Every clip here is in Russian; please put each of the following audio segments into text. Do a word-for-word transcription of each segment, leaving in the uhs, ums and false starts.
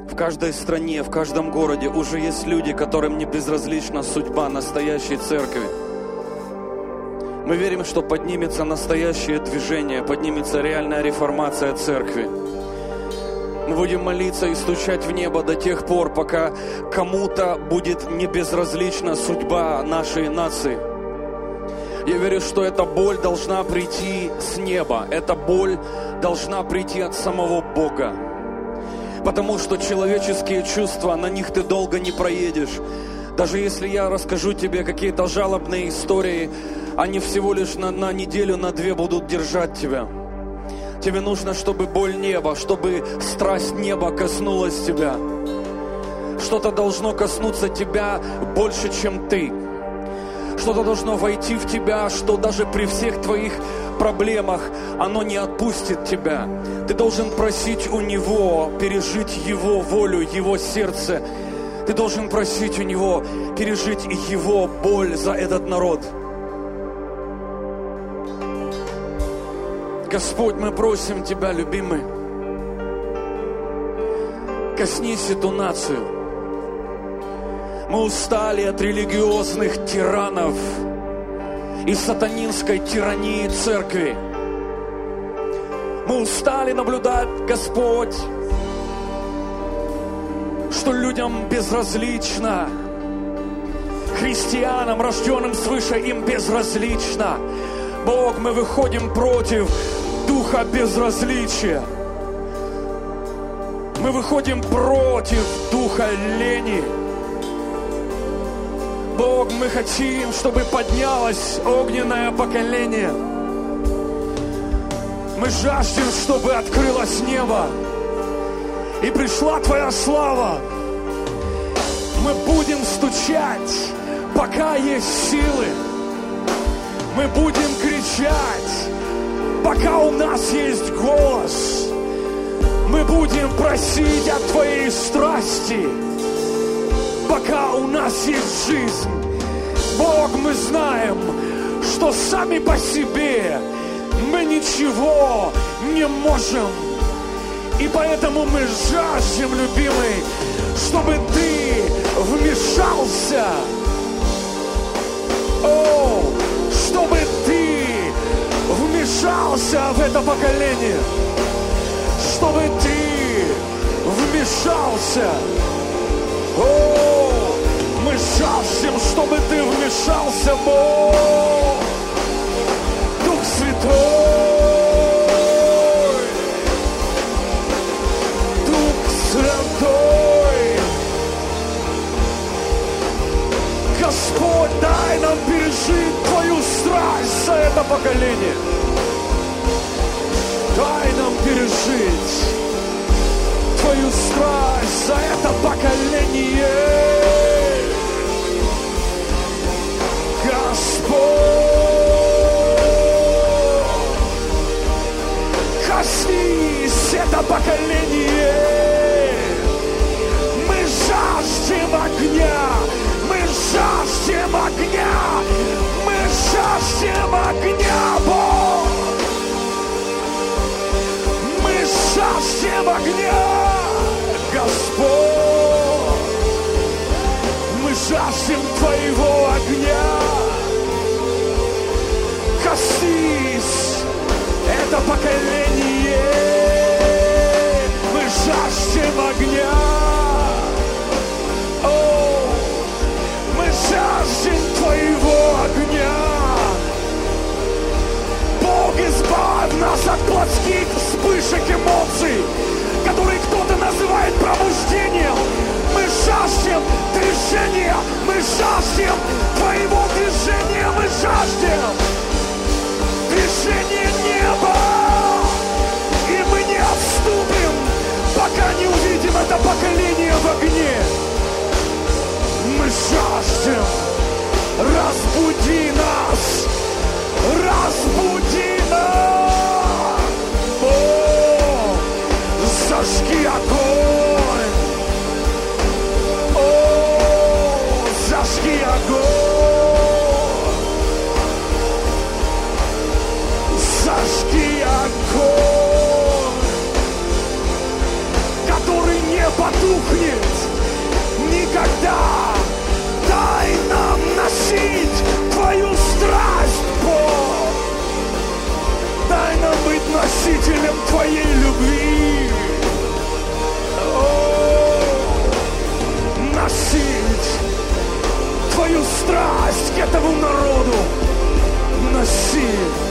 В каждой стране, в каждом городе уже есть люди, которым не безразлична судьба настоящей церкви. Мы верим, что поднимется настоящее движение, поднимется реальная реформация церкви. Мы будем молиться и стучать в небо до тех пор, пока кому-то будет не безразлична судьба нашей нации. Я верю, что эта боль должна прийти с неба, эта боль должна прийти от самого Бога. Потому что человеческие чувства, на них ты долго не проедешь. Даже если я расскажу тебе какие-то жалобные истории, они всего лишь на, на неделю, на две будут держать тебя. Тебе нужно, чтобы боль неба, чтобы страсть неба коснулась тебя. Что-то должно коснуться тебя больше, чем ты. Что-то должно войти в тебя, что даже при всех твоих проблемах оно не отпустит тебя. Ты должен просить у Него пережить Его волю, Его сердце. Ты должен просить у Него пережить Его боль за этот народ. Господь, мы просим Тебя, любимый, коснись эту нацию. Мы устали от религиозных тиранов и сатанинской тирании церкви. Мы устали наблюдать, Господь, что людям безразлично, христианам, рожденным свыше, им безразлично. Бог, мы выходим против духа безразличия. Мы выходим против духа лени. Бог, мы хотим, чтобы поднялось огненное поколение. Мы жаждем, чтобы открылось небо и пришла Твоя слава. Мы будем стучать, пока есть силы. Мы будем кричать, пока у нас есть голос. Мы будем просить о Твоей страсти, пока у нас есть жизнь. Бог, мы знаем, что сами по себе мы ничего не можем. И поэтому мы жаждем, любимый, чтобы Ты вмешался. О, чтобы Ты вмешался в это поколение. Чтобы Ты вмешался. О, мы жаждем, чтобы Ты вмешался, Бог, Дух Святой, Дух Святой. Господь, дай нам пережить Твою страсть за это поколение. Дай нам пережить Твою страсть за это поколение. Господь, коснись это поколение. Мы жаждем огня, мы жаждем огня, мы жаждем огня, Бог. Мы жаждем огня, Господь. Мы жаждем Твоего огня. Коснись это поколение. Мы жаждем огня. О, мы жаждем Твоего огня. Бог, избавь нас от плотских вспышек эмоций, которые кто-то называет пробуждением. Мы жаждем движения, мы жаждем Твоего движения, мы жаждем движения неба. И мы не отступим, пока не увидим это поколение в огне. Мы жаждем. Разбуди нас, разбуди нас. О, зажги огонь. О, зажги огонь. Зажги огонь, который не потухнет никогда. Дай нам носить Твою страсть, Бог. Дай нам быть носителем Твоей любви. О, носить Твою страсть к этому народу. Носи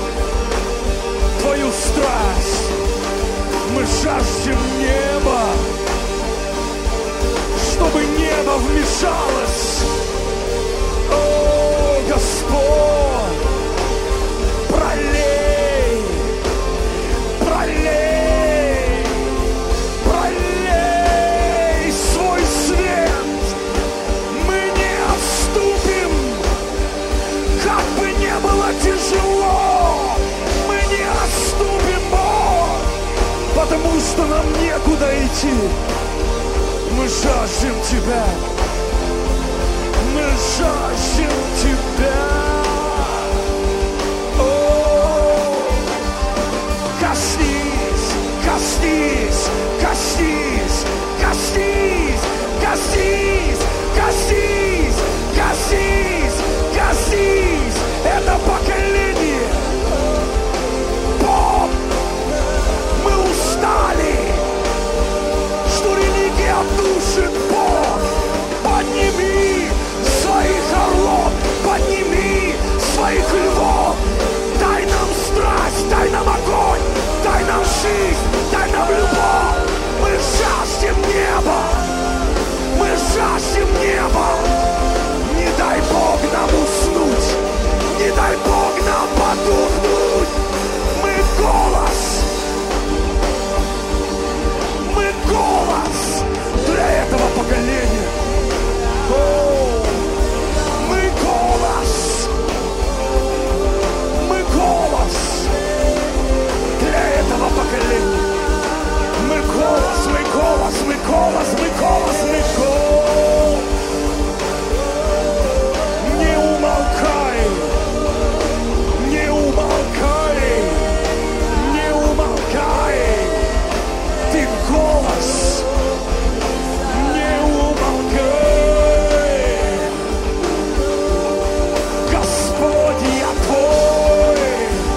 Твою страсть. Мы жаждем неба, чтобы небо вмешалось. О, Господь, пролей, пролей, пролей свой свет. Мы не отступим, как бы не было тяжело. Мы не отступим, Бог, потому что нам некуда идти. Мы жаждем Тебя. Мы жаждем Тебя. О, коснись, коснись, коснись, коснись, коснись, коснись, коснись, коснись. Это поколение. Бог, мы устали, что религия душит, Бог. Подними своих орлов, подними своих львов. Дай нам страсть, дай нам огонь, дай нам жизнь, дай нам любовь. Мы жаждем неба, мы жаждем неба. Не дай Бог нам уснуть, не дай Бог нам потухнуть. Мы голос, мы голос для этого поколения. О, мы голос, мы голос для этого поколения. Мы голос, мы голос, мы голос, мы голос, мы голос. Не умолкай, не умолкай, не умолкай. Ты голос, не умолкай. Господь, я Твой.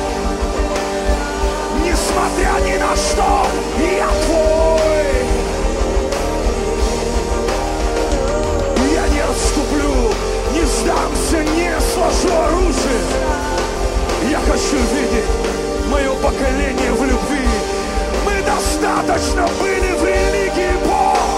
Несмотря ни на что, я Твой. Я не отступлю, не сдамся, не сложу оружие. Я хочу видеть мое поколение в любви. Мы достаточно были в религии, Бог.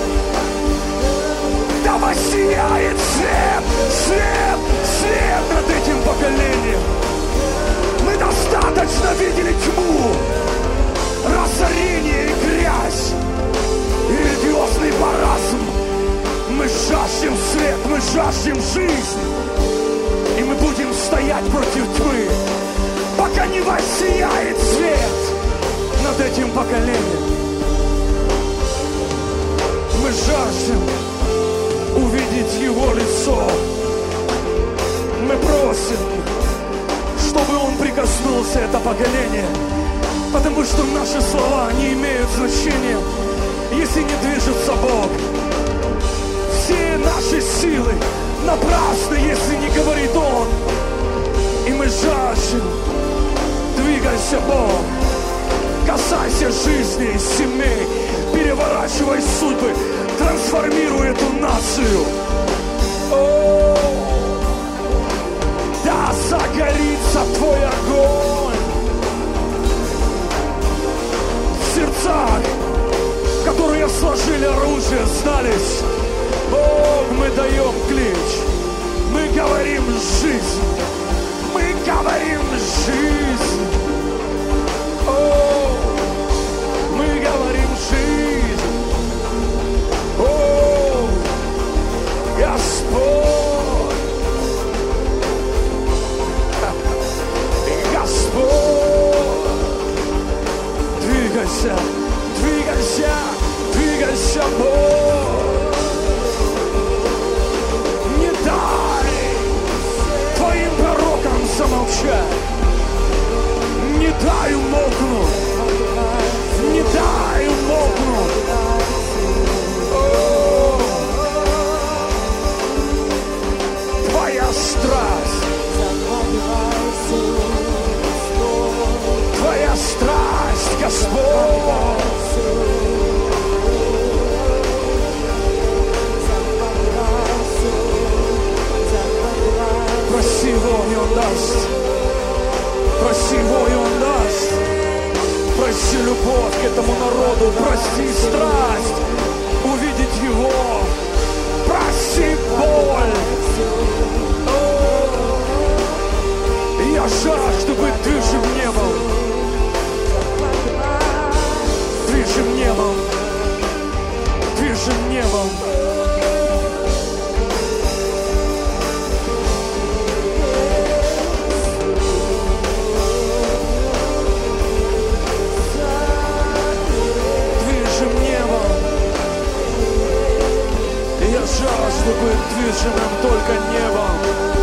Да воссияет свет, свет, свет над этим поколением. Мы достаточно видели тьму, разорение и грязь, и религиозный маразм. Мы жаждем свет, мы жаждем жизнь. И мы будем стоять против тьмы, пока не воссияет свет над этим поколением. Мы жаждем увидеть Его лицо. Мы просим, чтобы Он прикоснулся, это поколение, потому что наши слова не имеют значения, если не движется Бог. Все наши силы напрасны, если не говорит Он. И мы жаждем. Двигайся, Бог. Касайся жизни, семей. Переворачивай судьбы. Трансформируй эту нацию. О, да загорится Твой огонь в сердцах, которые сложили оружие, сдались. Бог, мы даем клич. Мы говорим жизнь. Мы говорим жизнь. О, мы говорим жизнь. О, Господь. Господь. Двигайся, двигайся, двигайся, Бог. Не дай Твоим пророкам замолчать. прости страсть, увидеть Его. Прости боль. Я жажду быть движим небом. Движим небом. Движим небом. Движим небом. Я жажду быть движимым только небом.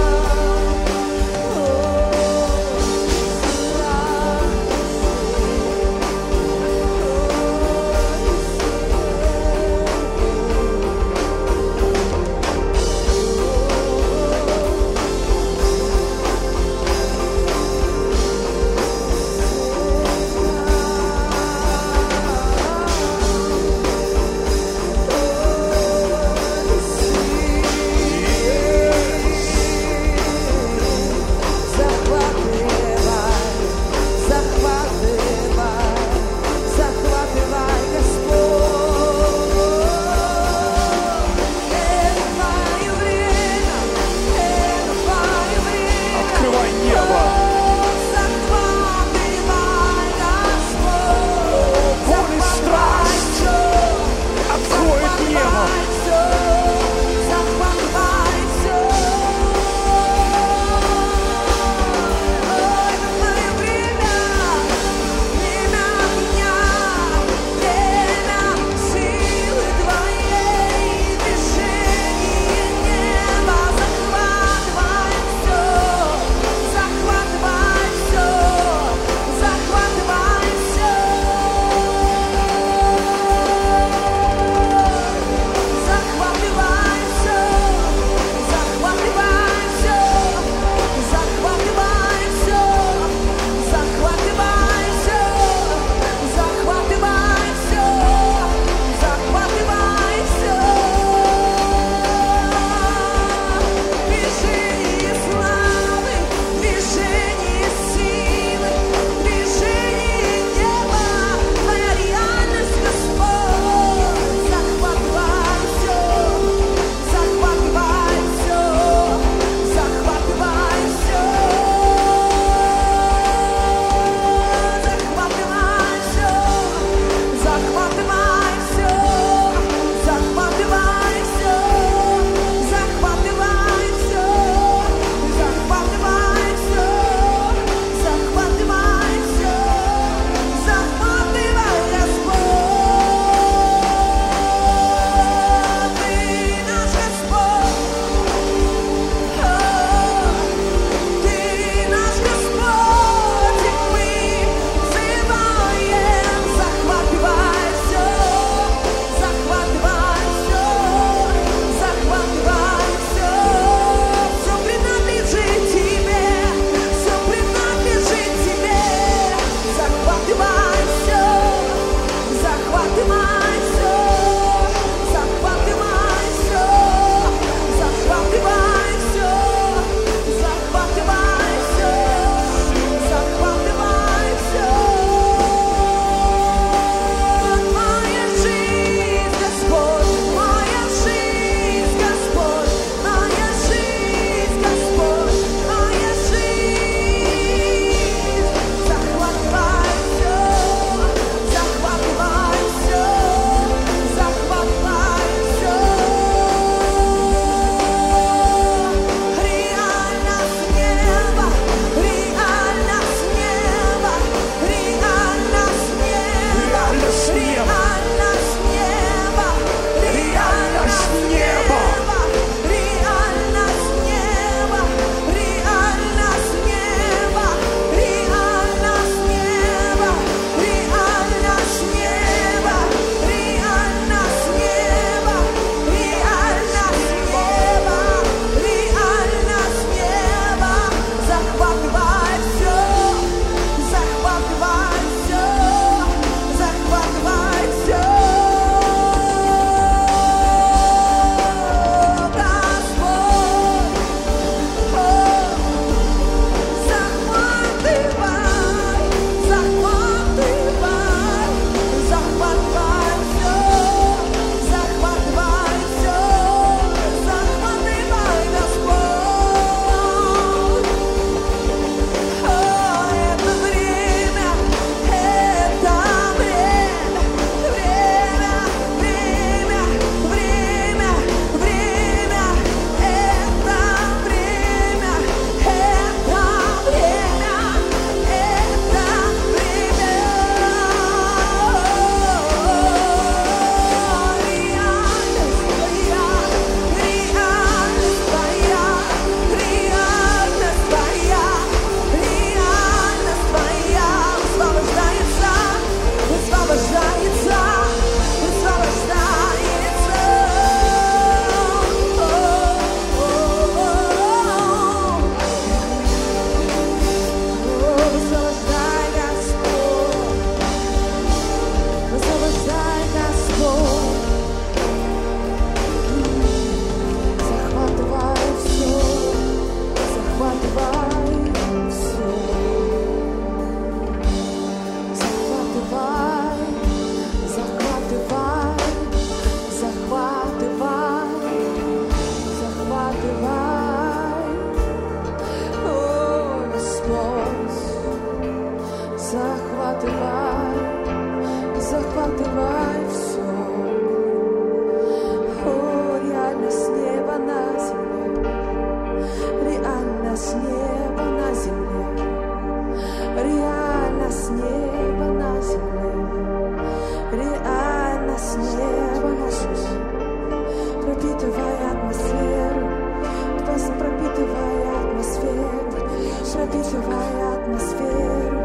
нас небо, пропитывай атмосферу, просто пропитывай атмосферу, пропитывай атмосферу.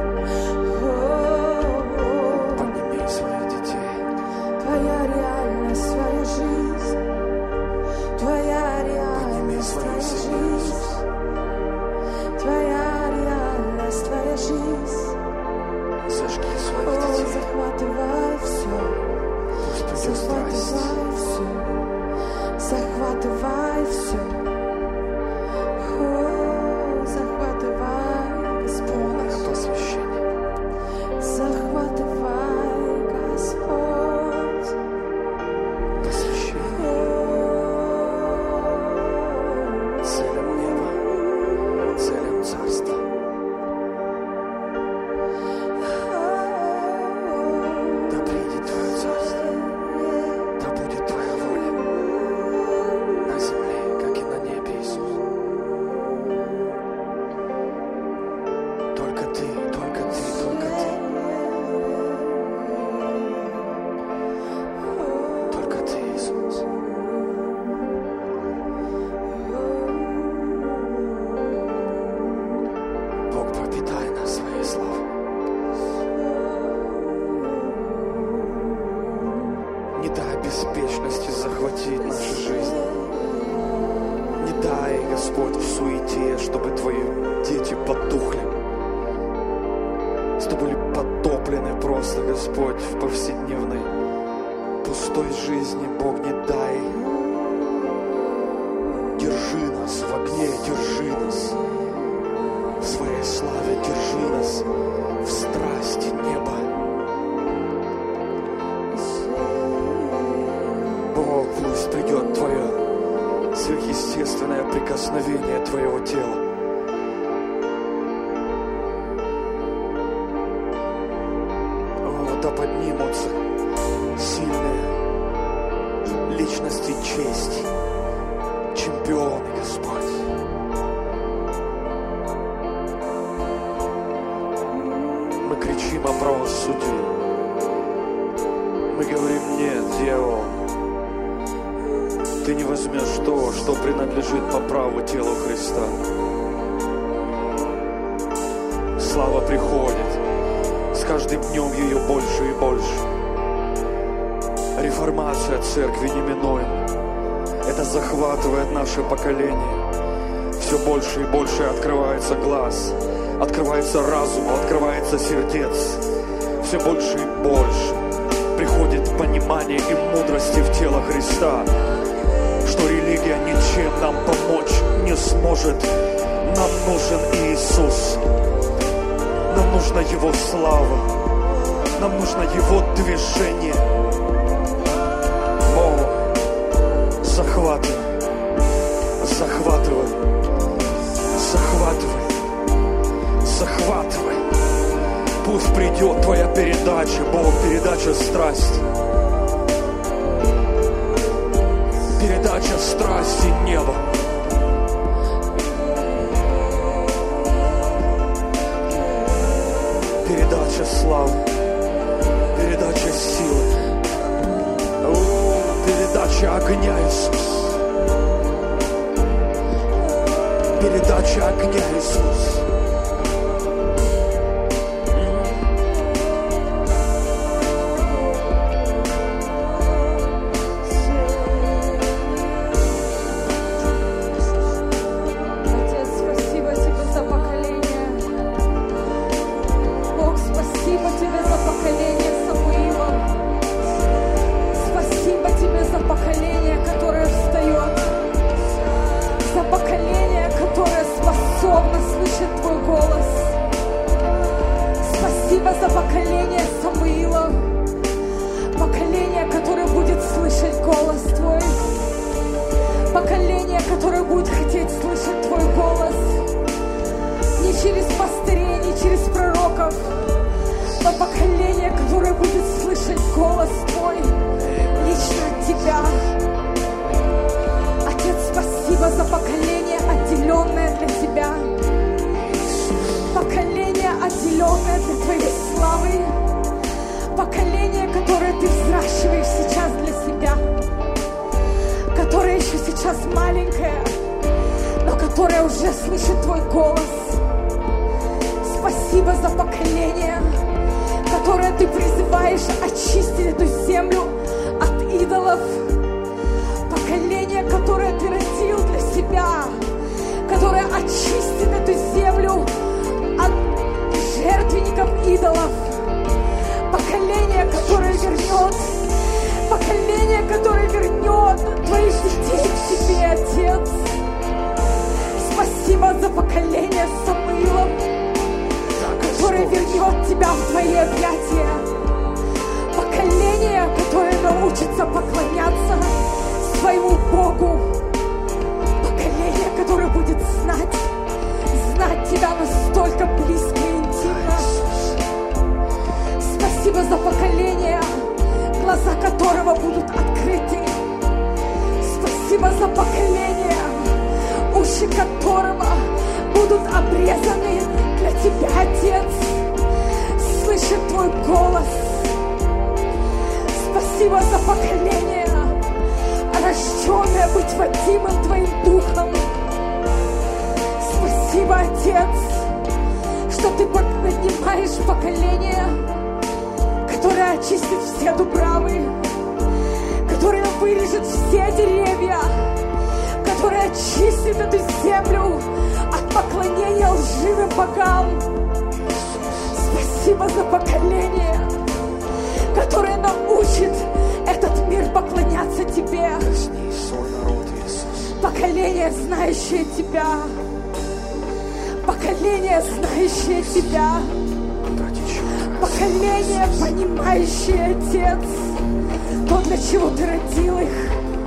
О-о-о. Подними своих детей. Твоя реальность, твоя жизнь, твоя реальность, твоя жизнь, твоя реальность, твоя жизнь. Зажги своих О, детей. захватывай все, Пусть придет страсть. захватывай все, захватывай все. О, захватывай, Господь, На посвящение. захватывай, Господь. Посвящение О, целям неба, целям царства. Да придет Твое царство. Да будет Твоя воля на земле, как и на небе, Иисус. Только Ты, только Ты, только Ты. Только Ты, Иисус. Бог, пропитай нас своей славой. Не дай беспечности захватить нашу жизнь. Не дай, Господь, в суете, чтобы Твои дети потухли, чтобы были потоплены просто, Господь, в повседневной пустой жизни. Бог, не дай. Держи нас в огне, держи нас в своей славе, держи нас в страсти неба. Бог, пусть придет Твое сверхъестественное прикосновение Твоего тела. О, да поднимутся сильные личности чести, чемпионы, Господь. Мы кричим о правосудии. Мы говорим: нет, дьявол, ты не возьмешь то, что принадлежит по праву телу Христа. Слава приходит. С каждым днем ее больше и больше. Реформация церкви неминуема. Это захватывает наше поколение. Все больше и больше открывается глаз, открывается разум, открывается сердец. Все больше и больше приходит понимание и мудрости в тело Христа, что религия ничем нам помочь не сможет. Нам нужен Иисус. Нам нужна Его слава. Нам нужно Его движение. О, захватывай, захватывай, захватывай, захватывай. Пусть придет Твоя передача, Бог, передача страсти. Передача страсти неба. Передача славы. Передача силы. О, передача огня, Иисус. Передача огня, Иисус. За поколение Самуила, поколение, которое будет слышать голос Твой, поколение, которое будет хотеть слышать Твой голос не через пастырей, не через пророков, но поколение, которое будет слышать голос Твой лично от Тебя. Отец, спасибо за поколение, отделенное для Тебя, поколение, отделенное для Твоей славы, поколение, которое Ты взращиваешь сейчас маленькое, но которое уже слышит Твой голос. Спасибо за поколение, которое Ты призываешь очистить эту землю от идолов. Поколение, которое Ты родил для себя, которое очистит эту землю от жертвенников идолов. Поколение, которое вернет, поколение, которое вернет Твоих детей к Тебе, Отец. Спасибо за поколение Самуила, которое вернет Тебя в Твои объятия. Поколение, которое научится поклоняться своему Богу. Поколение, которое будет знать, знать Тебя настолько близко и интимно. Спасибо за поколение, глаза которого будут открыты. Спасибо за поколение, уши которого будут обрезаны для Тебя, Отец, слышит Твой голос. Спасибо за поколение, рожденное быть водимым Твоим Духом. Спасибо, Отец, что Ты поднимаешь поколение, которое очистит все дубравы, которое вырежет все деревья, которое очистит эту землю от поклонения лживым богам. Спасибо за поколение, которое научит этот мир поклоняться Тебе. Поколение, знающее Тебя. Поколение, знающее Тебя. Поколение, понимающее, Отец, то, для чего Ты родил их.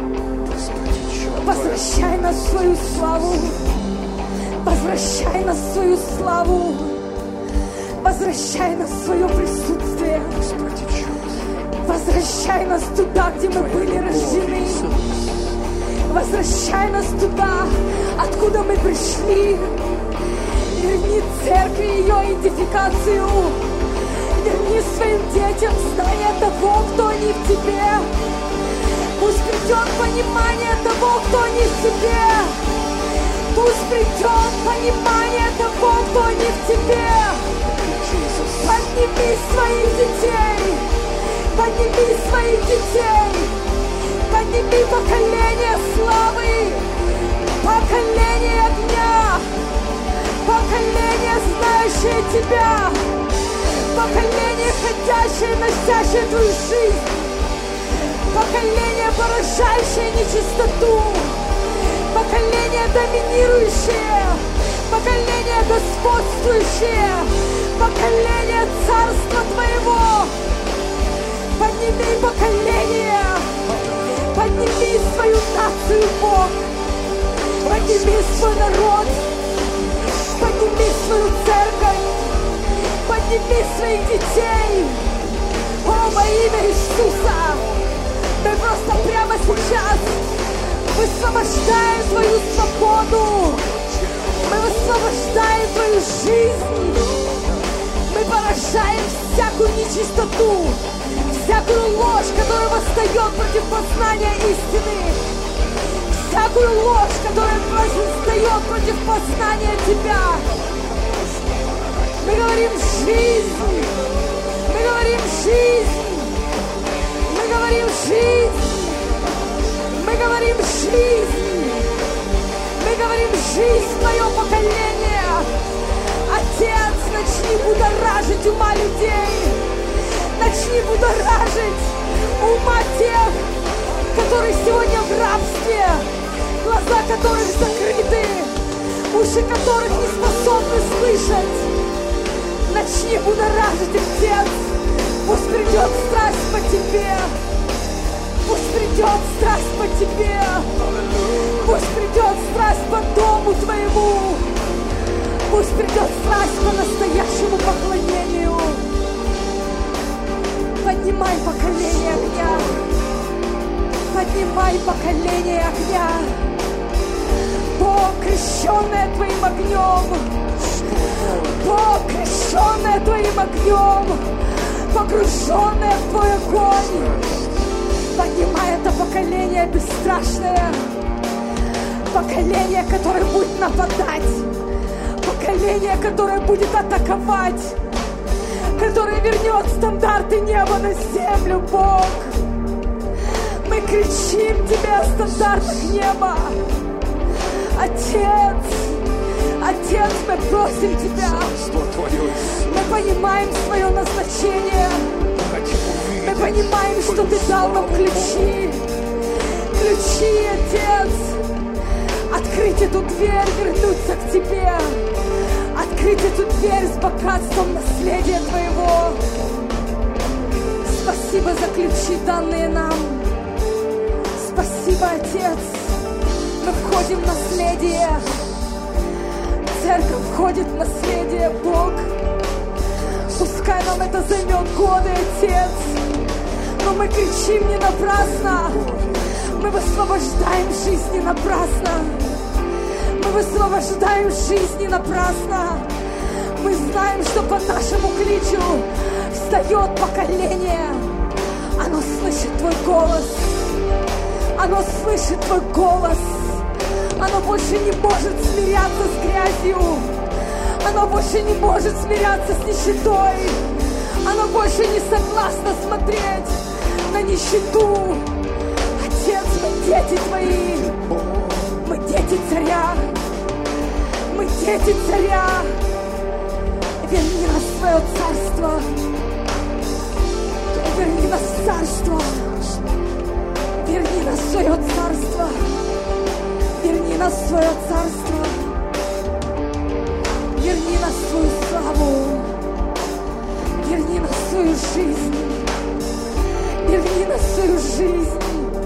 Возвращай нас в свою славу. Возвращай нас в свою славу. Возвращай нас в свое присутствие. Возвращай нас туда, где мы были рождены. Возвращай нас туда, откуда мы пришли. Верни церкви ее идентификацию. Верни своим детям знание того, кто они в Тебе. Пусть придет понимание того, кто они в Тебе. Пусть придет понимание того, кто они в Тебе. Подними своих детей. Подними своих детей. Подними поколение славы. Поколение огня. Поколение, знающее Тебя. Поколение, ходящее, носящее Твою жизнь. Поколение, поражающее нечистоту. Поколение, доминирующее. Поколение, господствующее. Поколение царства Твоего. Подними поколение. Подними свою нацию, Бог. Подними свой народ. Подними свою церковь. Подними своих детей. О, во имя Иисуса. Мы просто прямо сейчас высвобождаем Твою свободу. Мы высвобождаем Твою жизнь. Мы поражаем всякую нечистоту, всякую ложь, которая восстает против познания истины. Всякую ложь, которая восстает против познания Тебя. Мы говорим жизнь. Мы говорим жизнь. Мы говорим жизнь. Мы говорим жизнь. Мы говорим жизнь в Твое поколение. Отец, начни будоражить ума людей. Начни будоражить ума тех, которые сегодня в рабстве, глаза которых закрыты, уши которых не способны слышать. Начни будоражить их, Отец. Пусть придет страсть по Тебе. Пусть придет страсть по Тебе. Пусть придет страсть по дому Твоему. Пусть придет страсть по настоящему поклонению. Поднимай поколение огня. Поднимай поколение огня. Бог, крещенное Твоим огнем. Бог, крещенное Твоим огнем. Погруженное в Твой огонь. Поднимай это поколение бесстрашное. Поколение, которое будет нападать. Поколение, которое будет атаковать. Которое вернет стандарты неба на землю, Бог. Мы кричим Тебе о стандартах неба. Отец, Отец, мы просим Тебя. Мы понимаем свое назначение. Мы понимаем, что Ты дал нам ключи. Ключи, Отец. Открыть эту дверь, вернуться к Тебе. Открыть эту дверь с богатством наследия Твоего. Спасибо за ключи, данные нам. Спасибо, Отец. Мы входим в наследие. Церковь входит в наследие, Бог. Пускай нам это займет годы, Отец. Но мы кричим не напрасно. Мы высвобождаем жизнь не напрасно. Мы высвобождаем жизнь не напрасно. Мы знаем, что по нашему кличу встает поколение. Оно слышит Твой голос. Оно слышит Твой голос. Оно больше не может смиряться с грязью. Оно больше не может смиряться с нищетой. Оно больше не согласно смотреть на нищету. Отец, мы дети Твои. Мы дети царя. Мы дети царя. Верни нас в Твое царство. Верни нас в царство. Верни нас в Твое царство. Верни нас в Твое царство. Верни нас в Твою славу. Верни нас в свою жизнь. Верни нас в свою жизнь.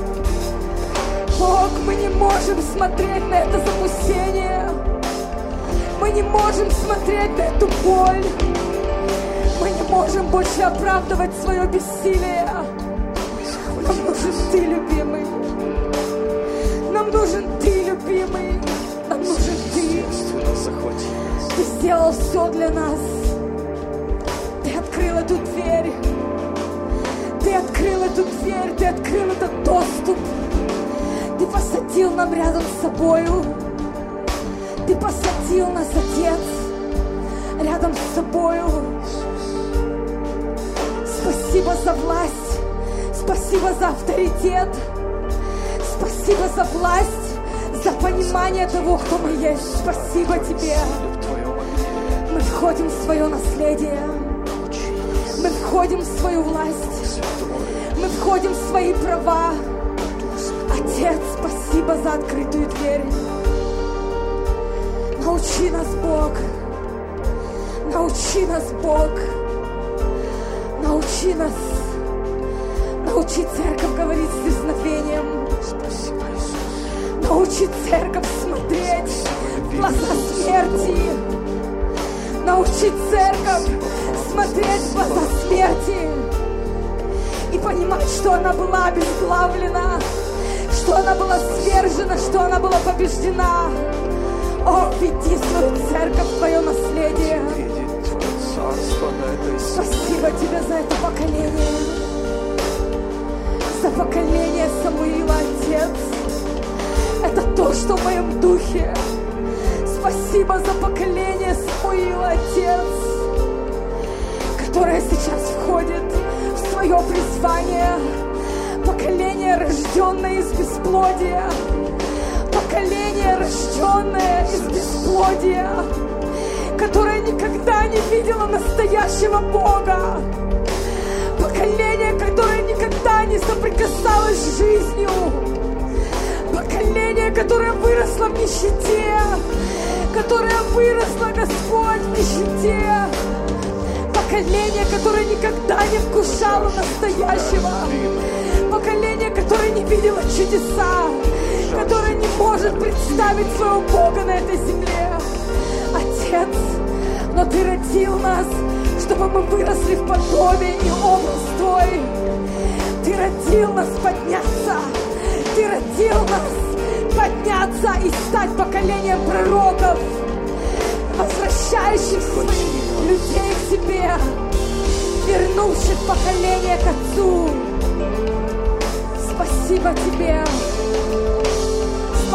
Бог, мы не можем смотреть на это запустение. Мы не можем смотреть на эту боль. Мы не можем больше оправдывать свое бессилие. Нам нужен Ты, любимый. Нам нужен Ты, любимый. Нам нужен Ты. Ты сделал все для нас. Ты открыл эту дверь. Ты открыл эту дверь. Ты открыл этот доступ. Ты посадил нам рядом с собою. Ты посадил нас, Отец, рядом с собою. Спасибо за власть. Спасибо за авторитет. Спасибо за власть, за понимание того, кто мы есть. Спасибо Тебе. Мы входим в свое наследие. Мы входим в свою власть. Мы входим в свои права. Отец, спасибо за открытую дверь. Научи нас, Бог. Научи нас, Бог. Научи нас. Научи церковь говорить с дерзновением. Научи церковь смотреть в глаза смерти. Научи церковь смотреть в глаза смерти и понимать, что она была обезглавлена, что она была свержена, что она была побеждена. О, веди свою церковь в Твое наследие. Спасибо Тебе за это поколение. За поколение Самуила, Отец. Это то, что в моем духе. Спасибо за поколение Самуила, Отец, которое сейчас входит в свое призвание. Поколение, рожденное из бесплодия. Поколение, рожденное из бесплодия, которое никогда не видело настоящего Бога. Поколение, которое никогда не соприкасалось с жизнью. Поколение, которое выросло в нищете. Которое выросло, Господь, в нищете. Поколение, которое никогда не вкушало настоящего. Поколение, которое не видело чудеса. Которое не может представить своего Бога на этой земле. Отец, но Ты родил нас, чтобы мы выросли в подобие и образ Твой. Ты родил нас подняться. Ты родил нас подняться и стать поколением пророков, возвращающих своих людей к Тебе, вернувших поколение к Отцу. Спасибо Тебе. Спасибо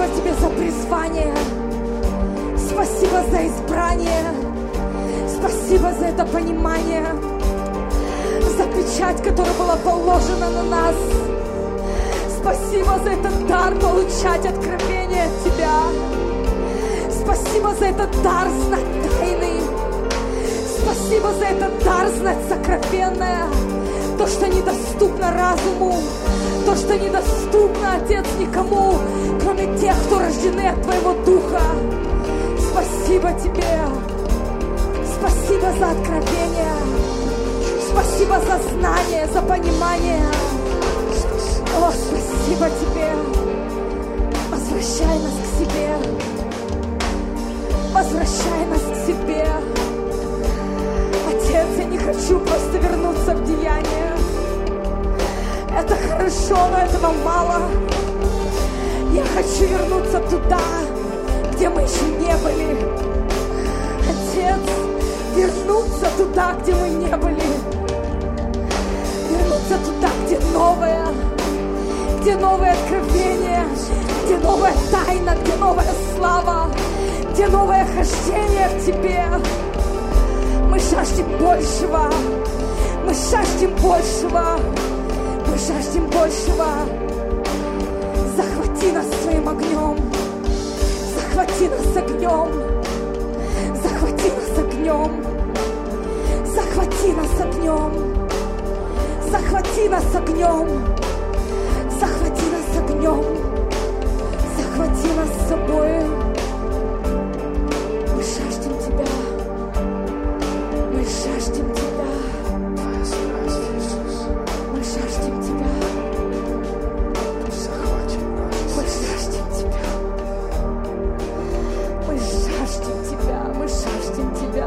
Спасибо Тебе за призвание. Спасибо за избрание. Спасибо за это понимание. За печать, которая была положена на нас. Спасибо за этот дар получать откровение от Тебя. Спасибо за этот дар знать тайны. Спасибо за этот дар знать сокровенное. То, что недоступно разуму. То, что недоступно, Отец, никому, кроме тех, кто рождены от Твоего Духа. Спасибо Тебе. Спасибо за откровение. Спасибо за знание, за понимание. О, спасибо Тебе. Возвращай нас к себе. Возвращай нас к себе. Отец, я не хочу просто вернуться в деяние. Это хорошо, но этого мало. Я хочу вернуться туда, где мы еще не были. Отец, вернуться туда, где мы не были. Вернуться туда, где новое, где новое откровение, где новая тайна, где новая слава, где новое хождение к Тебе. Мы жаждем большего, мы жаждем большего, мы жаждем большего. Захвати нас своим огнем, захвати нас огнем, захвати нас огнем, захвати нас огнем, захвати нас огнем, захвати нас огнем, захвати нас с собой. Мы жаждем Тебя, мы жаждем Тебя, мы жаждем Тебя, мы жаждем Тебя, мы жаждем Тебя, мы жаждем Тебя,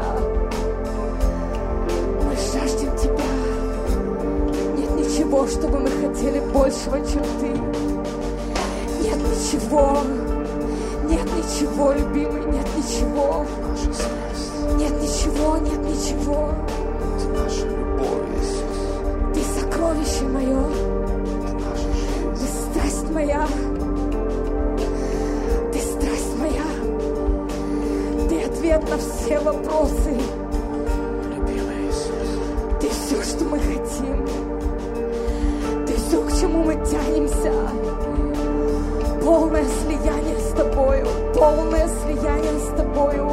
мы жаждем Тебя. Нет ничего, чтобы мы хотели большего, чем Ты. Нет ничего, нет ничего, любимый, нет ничего. Нет ничего, нет ничего. Ты наша любовь, Иисус. Ты сокровище мое. Ты наша жизнь. Ты страсть моя. Ты страсть моя. Ты ответ на все вопросы. Любимый Иисус. Ты все, что мы хотим. Ты все, к чему мы тянемся. Полное слияние с Тобою. Полное слияние с Тобою.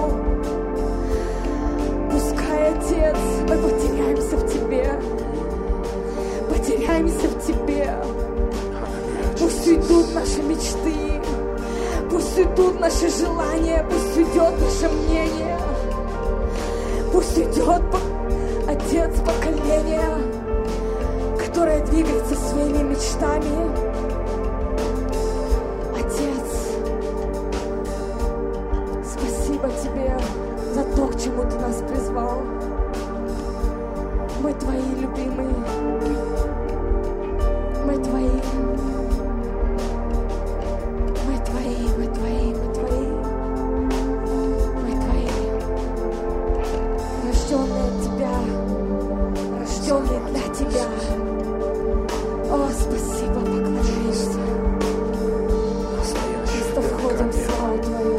Пускай, Отец, мы потеряемся в Тебе. Потеряемся в Тебе. Пусть уйдут наши мечты. Пусть уйдут наши желания. Пусть уйдет наше мнение. Пусть уйдет, Отец, поколение, которое двигается своими мечтами. Тебе за то, к чему Ты нас призвал. Мы Твои, любимые. Мы Твои. Мы Твои, мы Твои, мы Твои. Мы Твои. Рожденные от Тебя. Рожденные для Тебя. О, спасибо, поклоняемся. Просто входим в славу Твою.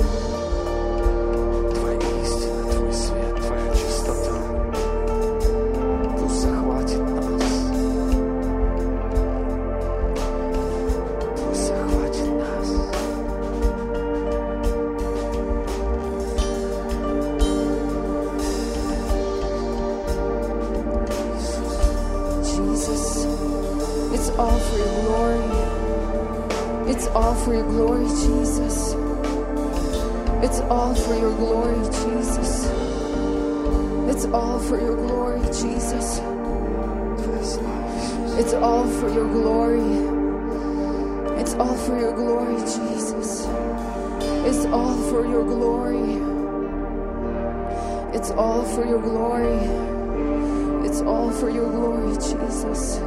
For your glory, Jesus. It's all for your glory, Jesus. It's all for your glory, Jesus. It's all for your glory. It's all for your glory, Jesus. It's all for your glory. It's all for your glory. It's all for your glory, Jesus.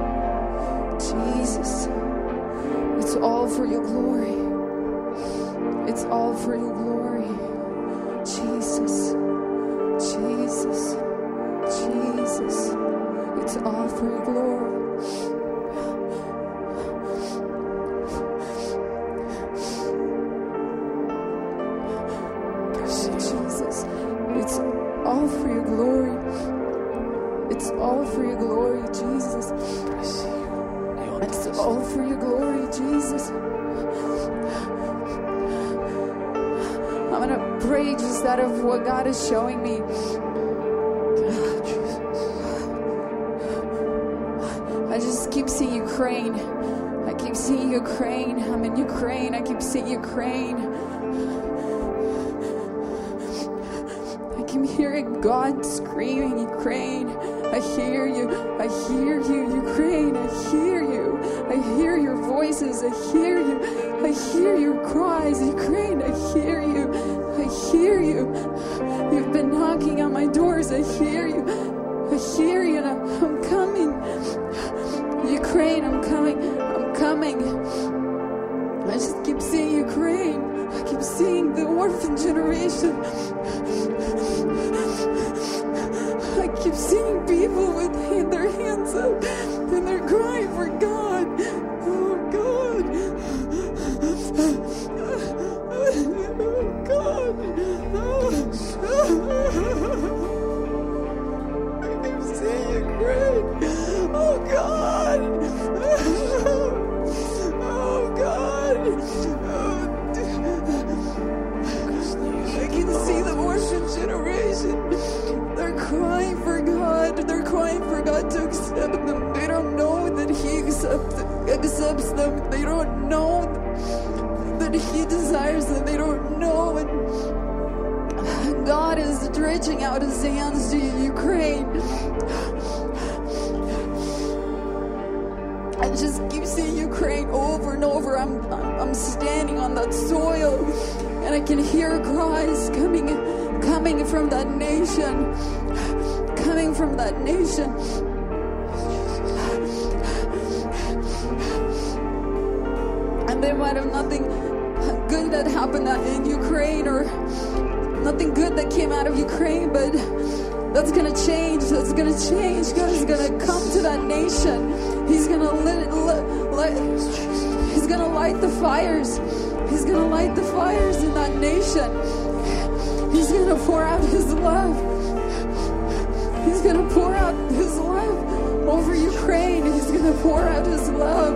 Jesus. It's all for your glory. It's all for your glory. Jesus. Jesus. Jesus. It's all for your glory. all for your glory, Jesus. I'm gonna pray just out of what God is showing me. I just keep seeing Ukraine. I keep seeing Ukraine. I'm in Ukraine. I keep seeing Ukraine. I keep hearing God screaming, Ukraine. I hear you. I hear you, Ukraine. I hear you. I hear your voices. I hear you. I hear your cries, Ukraine. I hear you. I hear you. You've been knocking on my doors. I hear you. I hear you, and I'm, I'm coming. Ukraine, I'm coming. I'm coming. I just keep seeing Ukraine. I keep seeing the orphan generation. I keep seeing people with their hands up and they're crying for God. Oh God. Oh God. I keep seeing Ukraine. Oh God. Oh God. I can see the orphan generation. They're crying for God. They're crying for God to accept them. They don't know that He accept, accepts them. They don't know that He desires them. They don't know. And God is stretching out His hands to Ukraine. I just keep seeing Ukraine over and over. I'm, I'm, I'm standing on that soil, and I can hear cries coming, coming from that nation, coming from that nation. And they might have nothing good that happened in Ukraine, or nothing good that came out of Ukraine, but that's gonna change. That's gonna change. God is gonna come to that nation. He's gonna lit, lit, lit, He's gonna light the fires. He's gonna light the fires in that nation. He's gonna pour out His love. He's gonna pour out His love over Ukraine. He's gonna pour out His love.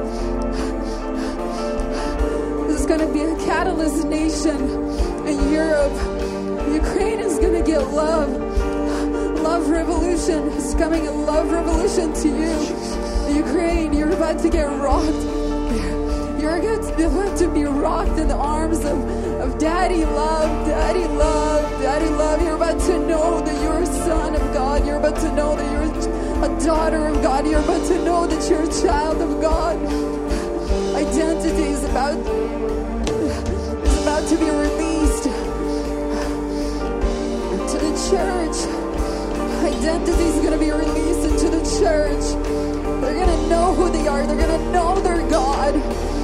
This is gonna be a catalyst nation in Europe. Ukraine is gonna get love. Love revolution is coming. A love revolution to you. Ukraine, you're about to get rocked. You're about to be rocked in the arms of, of Daddy love, Daddy love, Daddy love. You're about to know that you're a son of God. You're about to know that you're a daughter of God. You're about to know that you're a child of God. Identity is about, is about to be released to the church. Identity is going to be released into the church. They're going to know who they are. They're going to know their God.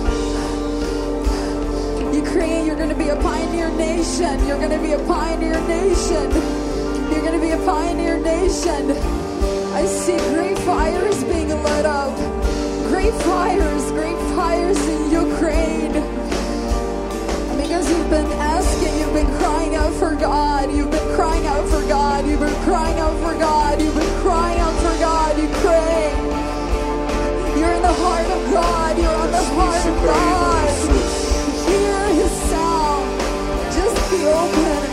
Ukraine, you're going to be a pioneer nation. You're going to be a pioneer nation. You're going to be a pioneer nation. I see great fires being lit up. Great fires, great fires in Ukraine. Because you've been asking, you've been crying out for God. You've been crying out for God. You've been crying out for God. You've been crying out for God, Ukraine. You're in the heart of God. You're on the heart of God. Hear His sound. Just be open.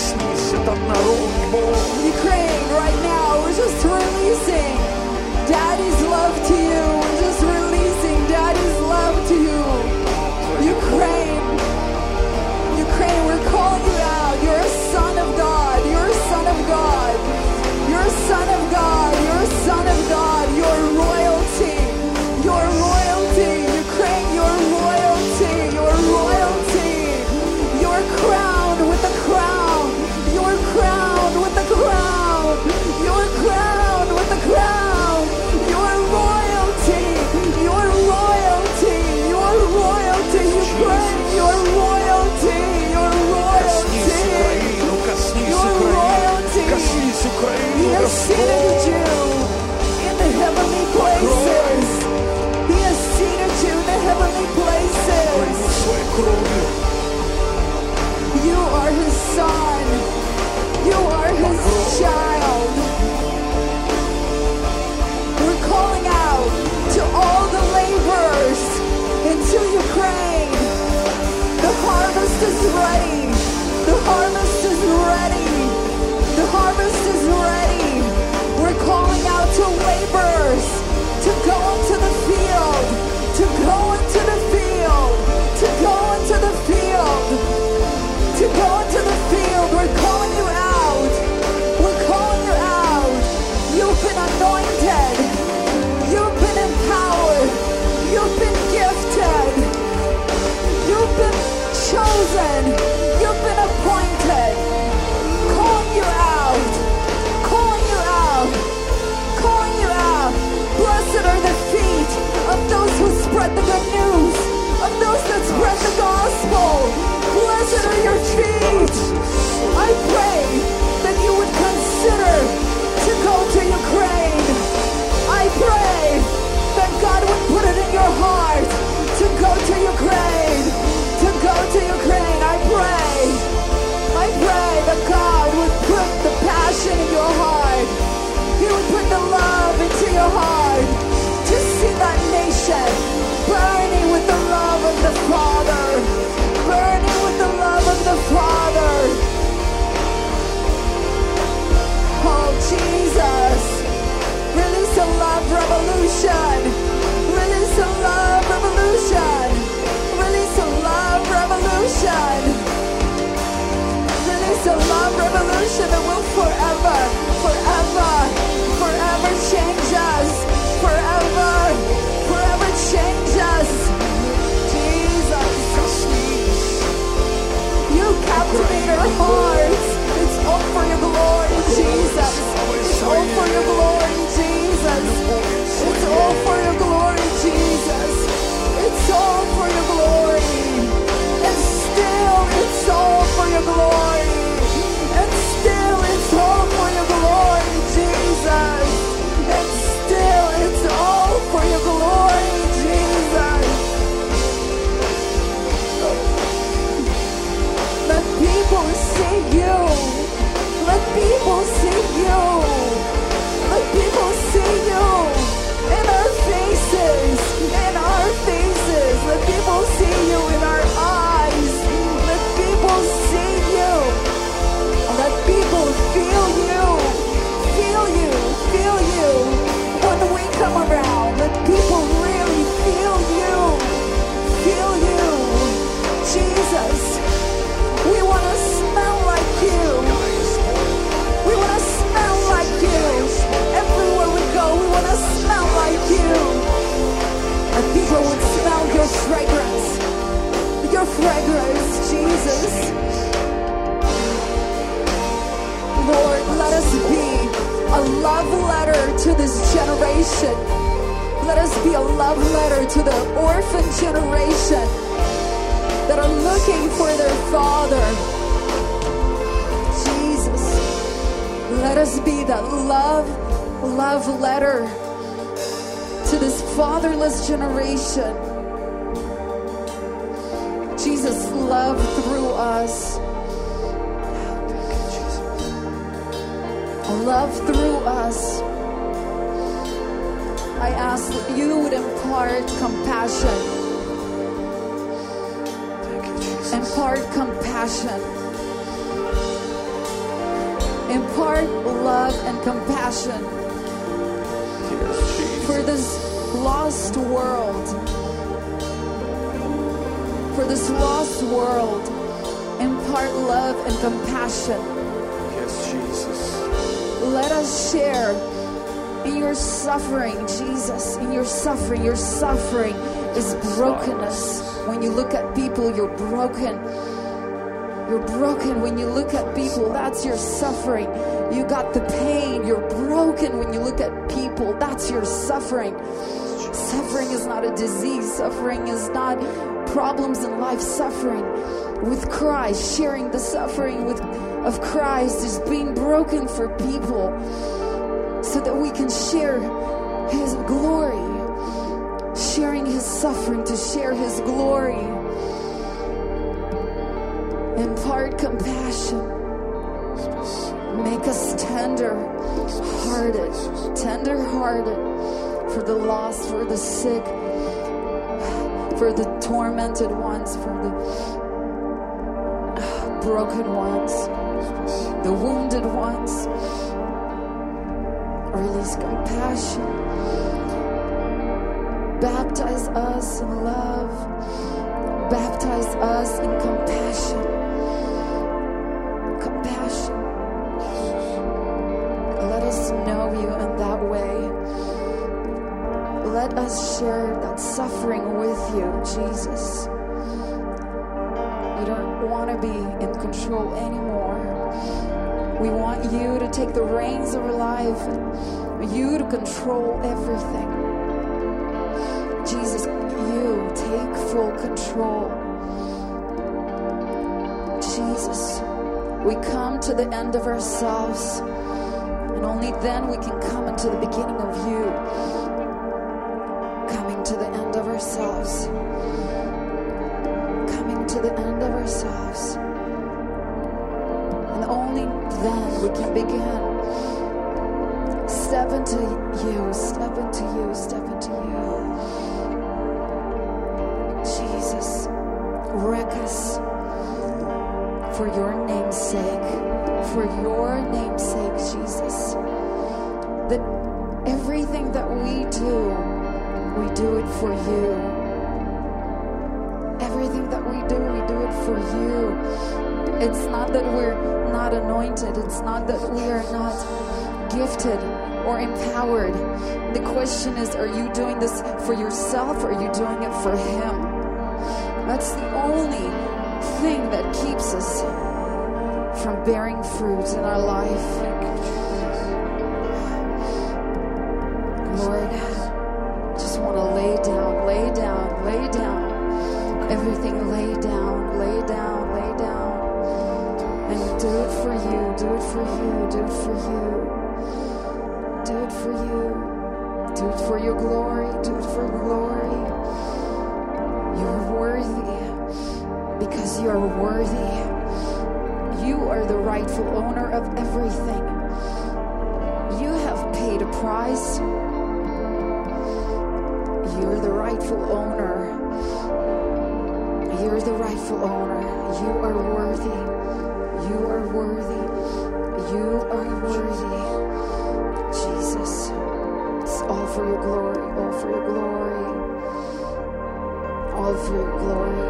Ukraine, right now, we're just releasing Daddy's love to you. We're just releasing Daddy's love to you. Ukraine. Ukraine, we're calling you out. You're a son of God. You're a son of God. You're a son revolution. Release a love revolution. Release a love revolution. Release a love revolution that will forever, forever, forever change us. Forever, forever change us. Jesus, you captivate our hearts. It's all for your glory, Jesus. It's all for your glory, Jesus. It's all for your glory, Jesus. It's all for your glory. And still it's all for your glory. And still it's all for your glory, Jesus. And still it's all for your glory, Jesus. Let people see you. Let people see you. Let people see you in our faces, in our faces. Let people see you in our eyes. Let people see you. Let people feel you, feel you, feel you. When we come around, let people really feel you, feel you. Jesus, we want to smell like you. We want to smell like you. Everywhere we go, we want to smell like you. And people would smell your fragrance. Your fragrance, Jesus. Lord, let us be a love letter to this generation. Let us be a love letter to the orphan generation that are looking for their father. Jesus, let us be that love, love letter to this fatherless generation. Jesus, love through us. Love through us. I ask that you would impart compassion. Impart compassion. Impart love and compassion for this lost world. For this lost world. Impart love and compassion. Yes, Jesus. Let us share in your suffering, Jesus, in your suffering. Your suffering is brokenness. When you look at people, you're broken. You're broken when you look at people. That's your suffering. You got the pain. You're broken when you look at people. That's your suffering. Suffering is not a disease. Suffering is not problems in life. Suffering with Christ, sharing the suffering with of Christ is being broken for people so that we can share his glory, sharing his suffering to share his glory. Impart compassion. Make us tender hearted, tender hearted for the lost, for the sick, for the tormented ones, for the broken ones, the wounded ones. Release compassion. Baptize us in love. Baptize us in compassion. Compassion. Let us know you in that way. Let us share that suffering with you, Jesus. We don't want to be in control anymore. We want you to take the reins of our life and you to control everything. Jesus, you take full control. Jesus, we come to the end of ourselves, and only then we can come into the beginning of you. Coming to the end of ourselves. Coming to the end of ourselves. And only then we can begin. Step into you, step into you, step into you. Jesus, wreck us for your name's sake, for your name's sake, Jesus. That everything that we do, we do it for you. Everything that we do, we do it for you. It's not that we're not anointed. It's not that we are not gifted or empowered. The question is, are you doing this for yourself or are you doing it for Him? That's the only thing that keeps us from bearing fruit in our life. Lord, I just want to lay down, lay down, lay down. Everything lay down, lay down, lay down. And do it for you, do it for you, do it for you. Do it for you. Do it for your glory, do it for your glory. You're worthy because you are worthy. You are the rightful owner of everything. You have paid a price. You're the rightful owner. You're the rightful owner. You are worthy. You are worthy. You are worthy. Jesus. It's all for your glory. All for your glory. All for your glory.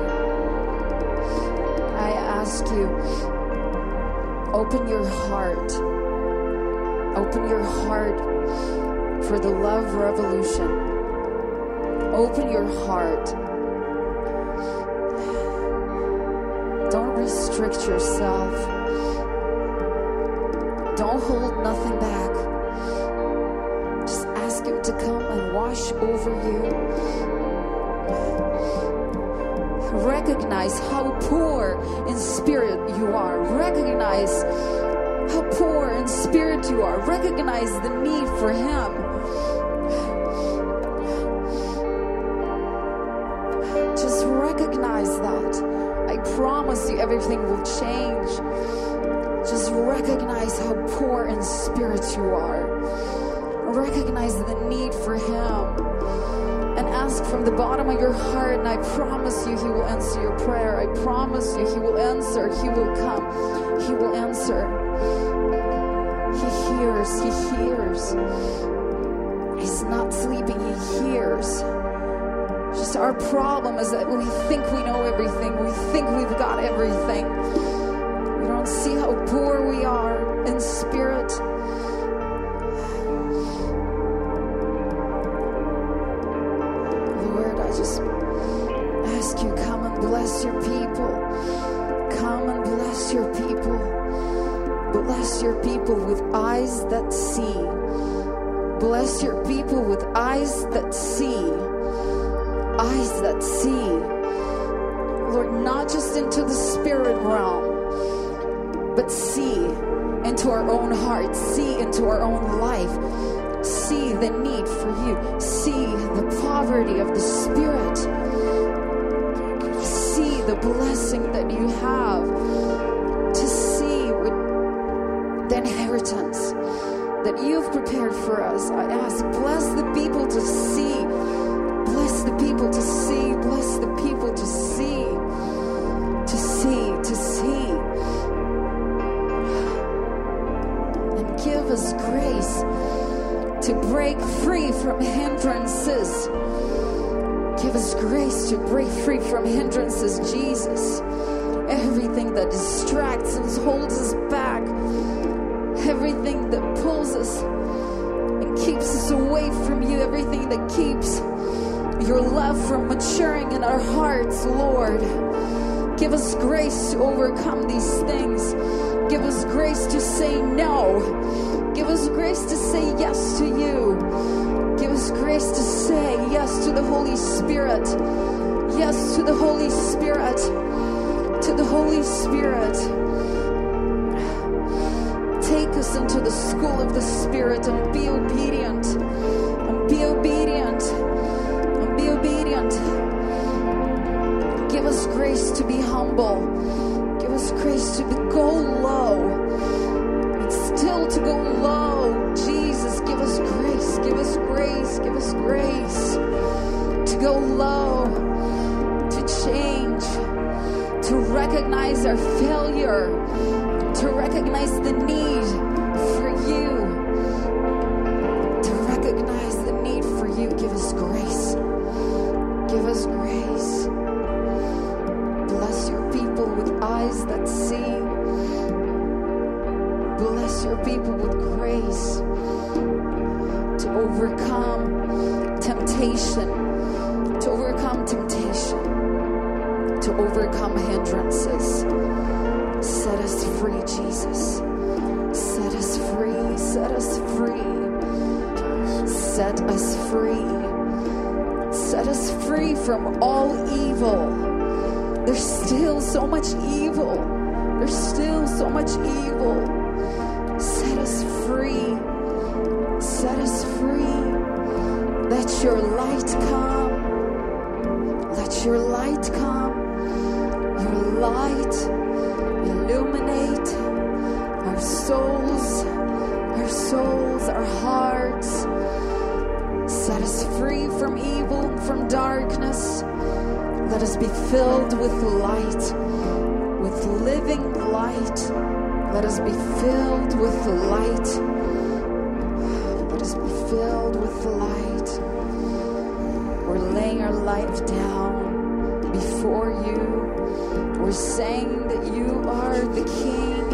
I ask you, open your heart. Open your heart for the love revolution. Open your heart. Don't restrict yourself. Don't hold nothing back. Just ask Him to come and wash over you. Recognize how poor in spirit you are. Recognize how poor in spirit you are. Recognize the need for Him. Just recognize that. I promise you everything will change. Just recognize how poor in spirit you are. Recognize the need for Him. And ask from the bottom of your heart, and I promise you He will answer your prayer. I promise you He will answer. He will come. He will answer. He hears. He hears. He's not sleeping. He hears. Just our problem is that we think we know everything. We think we've got everything. We don't see how poor we are in spirit. Lord, I just ask you, come and bless your people. Come and bless your people. Bless your people with eyes that see. Bless your people with eyes that see. Eyes that see. Lord, not just into the spirit realm, but see into our own hearts, see into our own life, see the need for you, see the poverty of the spirit, see the blessing that you have, to see what the inheritance that you've prepared for us. I ask, bless the people to see, bless the people to see, bless the people to see, to see, to see. Give us grace to break free from hindrances. Give us grace to break free from hindrances, Jesus. Everything that distracts us, holds us back, everything that pulls us and keeps us away from you, everything that keeps your love from maturing in our hearts, Lord. Give us grace to overcome these things. Give us grace to say no. Give us grace to say yes to you. Give us grace to say yes to the Holy Spirit. Yes to the Holy Spirit. To the Holy Spirit. Take us into the school of the Spirit and be obedient. And be obedient. And be obedient. Give us grace to be humble. Give us grace to be, go low. And still to go low. Jesus, give us grace. Give us grace. Give us grace. To go low. To change. To recognize our failure. To recognize the need for you. To recognize the to overcome hindrances. Set us free, Jesus. Set us free, set us free. Set us free. Set us free from all evil. There's still so much evil. There's still so much evil. Set us free. Set us free. Let your light come. Let your light come. Your light illuminate our souls, our souls, our hearts. Set us free from evil, from darkness. Let us be filled with light, with living light. Let us be filled with light. Let us be filled with light. We're laying our life down before you. We're saying that you are the King.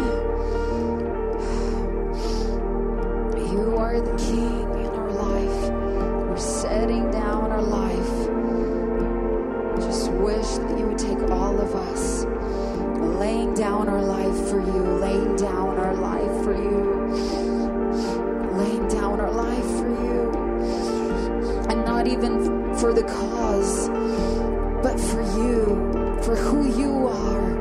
You are the King in our life. We're setting down our life. Just wish that you would take all of us, laying down our life for you, laying down our life for you, laying down our life for you. And not even for the cause, but for you, for who you are.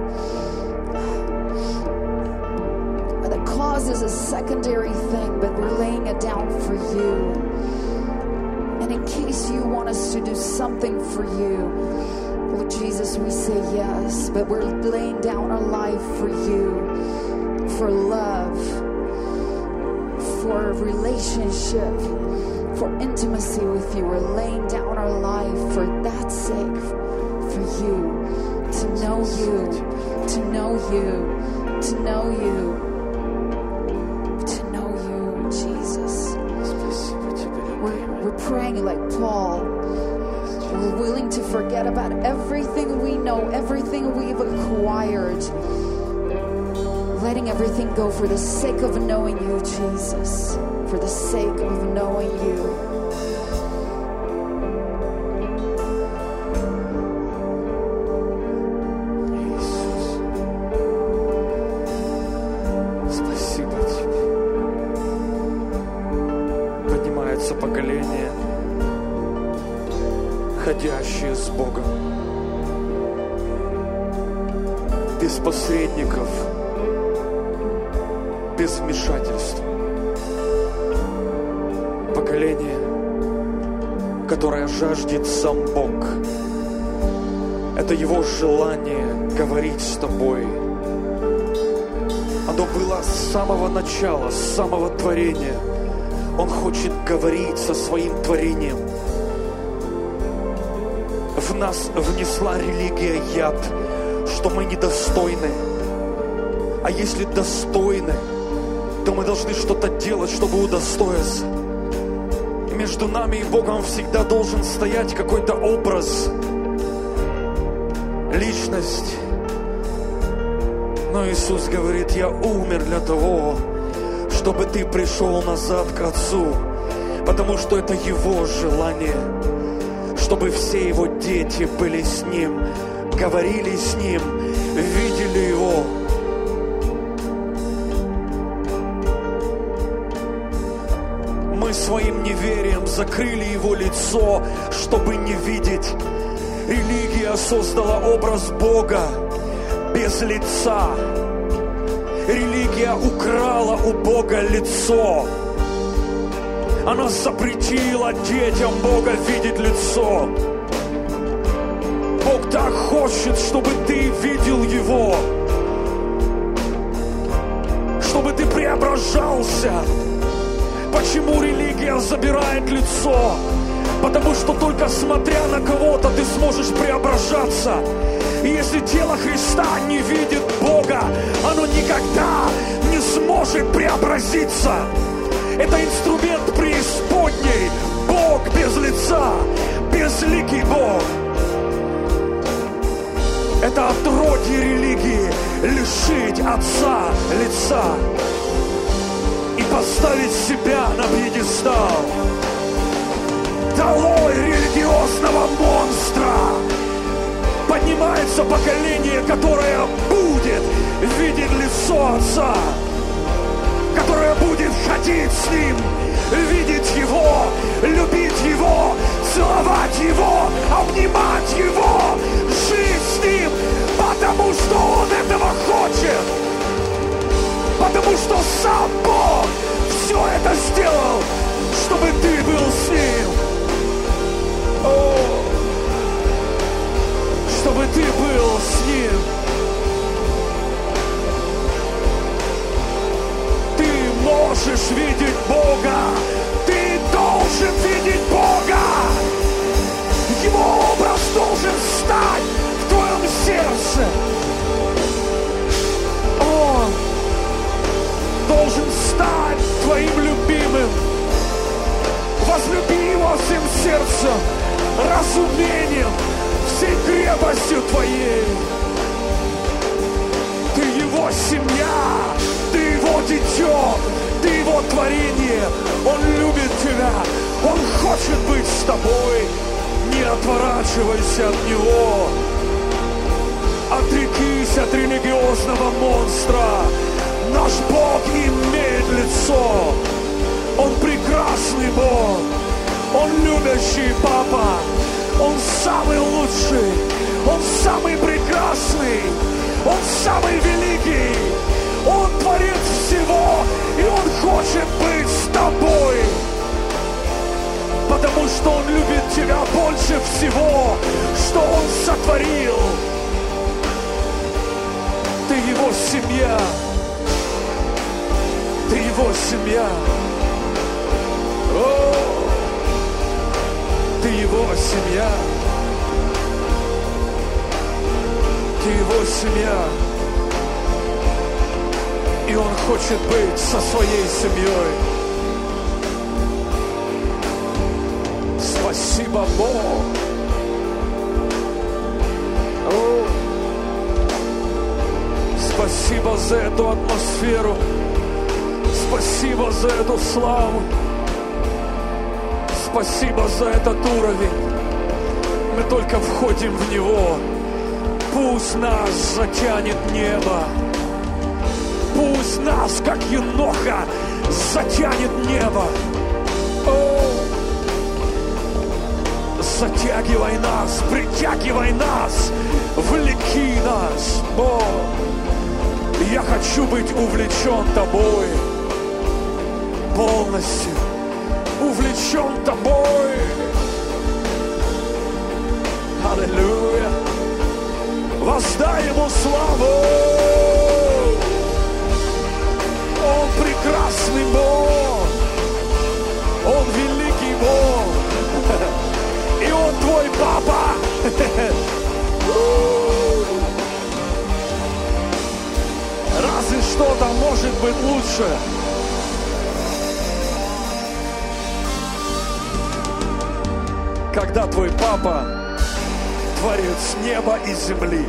The cause is a secondary thing, but we're laying it down for you. And in case you want us to do something for you, Lord Jesus, we say yes, but we're laying down our life for you, for love, for a relationship, for intimacy with you. We're laying down our life for that sake, for you, to know you, to know you, to know you, to know you, Jesus. We're, we're praying like Paul. We're willing to forget about everything we know, everything we've acquired, letting everything go for the sake of knowing you, Jesus, for the sake of knowing you. Поколение, ходящее с Богом, без посредников, без вмешательств. Поколение, которое жаждет сам Бог. Это Его желание говорить с тобой. Оно было с самого начала, с самого творения. Он хочет говорить со своим творением. В нас внесла религия яд, что мы недостойны. А если достойны, то мы должны что-то делать, чтобы удостоиться. И между нами и Богом всегда должен стоять какой-то образ, личность. Но Иисус говорит: я умер для того, чтобы ты пришел назад к Отцу, потому что это Его желание, чтобы все Его дети были с Ним, говорили с Ним, видели Его. Мы своим неверием закрыли Его лицо, чтобы не видеть. Религия создала образ Бога без лица. Религия украла у Бога лицо. Она запретила детям Бога видеть лицо. Бог так хочет, чтобы ты видел Его, чтобы ты преображался. Почему религия забирает лицо? Потому что только смотря на кого-то ты сможешь преображаться. И если тело Христа не видит Бога, оно никогда не сможет преобразиться. Это инструмент преисподней. Бог без лица, безликий Бог. Это отродье религии — лишить Отца лица и поставить себя на пьедестал. Долой религиозного монстра! Поднимается за поколение, которое будет видеть лицо Отца, которое будет ходить с Ним, видеть Его, любить Его, целовать Его, обнимать Его, жить с Ним, потому что Он этого хочет, потому что сам Бог все это сделал, чтобы ты был с Ним. О, чтобы ты был с Ним. Ты можешь видеть Бога. Ты должен видеть Бога. Его образ должен стать в твоем сердце. Он должен стать твоим любимым. Возлюби Его всем сердцем, разумением, всей крепостью твоей. Ты Его семья, ты Его дитё, ты Его творение. Он любит тебя, Он хочет быть с тобой. Не отворачивайся от Него. Отрекись от религиозного монстра. Наш Бог имеет лицо. Он прекрасный Бог. Он любящий Папа. Он самый лучший. Он самый прекрасный. Он самый великий. Он творец всего. И Он хочет быть с тобой. Потому что Он любит тебя больше всего, что Он сотворил. Ты Его семья. Ты Его семья. О, ты Его семья. Ты Его семья. И Он хочет быть со своей семьей. Спасибо, Бог. О, спасибо за эту атмосферу. Спасибо за эту славу. Спасибо за этот уровень. Мы только входим в него. Пусть нас затянет небо. Пусть нас, как еноха, затянет небо. О, затягивай нас, притягивай нас, влеки нас, Бог. Я хочу быть увлечен Тобой полностью. Увлечен Тобой. Аллилуйя. Воздай Ему славу. Он прекрасный Бог. Он великий Бог. И Он твой Папа. Разве что-то может быть лучше. Когда твой Папа творец неба и земли.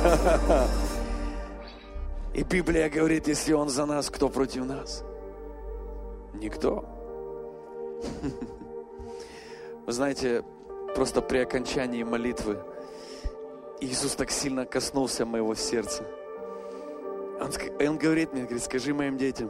И Библия говорит, если Он за нас, кто против нас? Никто. Вы знаете, просто при окончании молитвы Иисус так сильно коснулся моего сердца. Он, он говорит мне, говорит, скажи моим детям,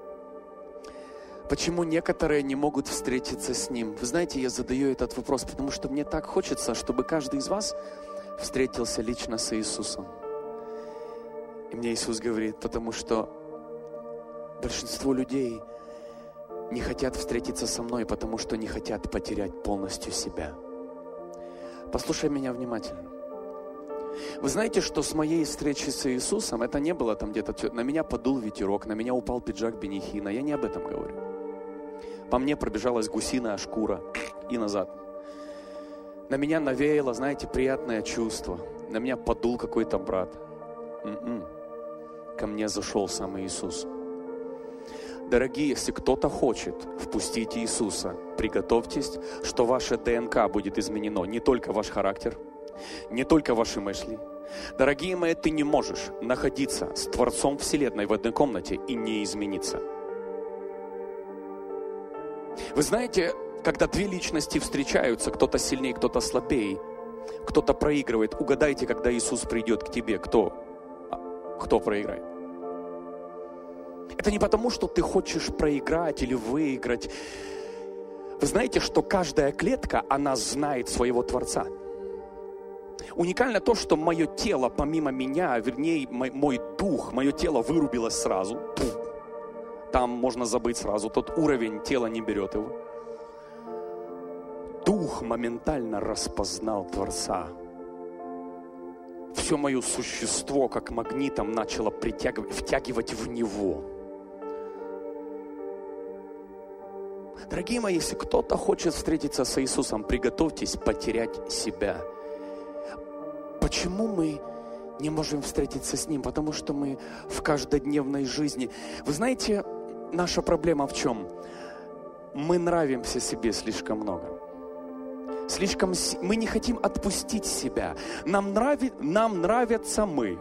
почему некоторые не могут встретиться с Ним? Вы знаете, я задаю этот вопрос, потому что мне так хочется, чтобы каждый из вас встретился лично с Иисусом. И мне Иисус говорит, потому что большинство людей не хотят встретиться со мной, потому что не хотят потерять полностью себя. Послушай меня внимательно. Вы знаете, что с моей встречи с Иисусом, это не было там где-то, на меня подул ветерок, на меня упал пиджак Бенихина, я не об этом говорю. По мне пробежалась гусиная шкура и назад. На меня навеяло, знаете, приятное чувство. На меня подул какой-то брат. М-м. Ко мне зашел сам Иисус. Дорогие, если кто-то хочет впустить Иисуса, приготовьтесь, что ваше ДНК будет изменено. Не только ваш характер, не только ваши мысли. Дорогие мои, ты не можешь находиться с Творцом Вселенной в одной комнате и не измениться. Вы знаете, когда две личности встречаются, кто-то сильнее, кто-то слабее, Кто-то проигрывает. Угадайте, когда Иисус придет к тебе. Кто? Кто проиграет? Это не потому, что ты хочешь проиграть или выиграть. Вы знаете, что каждая клетка, она знает своего Творца. Уникально то, что мое тело, помимо меня, вернее, мой, мой дух, мое тело вырубилось сразу. Там можно забыть сразу, тот уровень тела не берет его. Дух моментально распознал Творца. Все мое существо, как магнитом, начало притягивать, втягивать в Него. Дорогие мои, если кто-то хочет встретиться с Иисусом, приготовьтесь потерять себя. Почему мы не можем встретиться с Ним? Потому что мы в каждодневной жизни. Вы знаете, наша проблема в чем? Мы нравимся себе слишком много. Слишком мы не хотим отпустить себя. Нам, нрави, нам нравятся мы.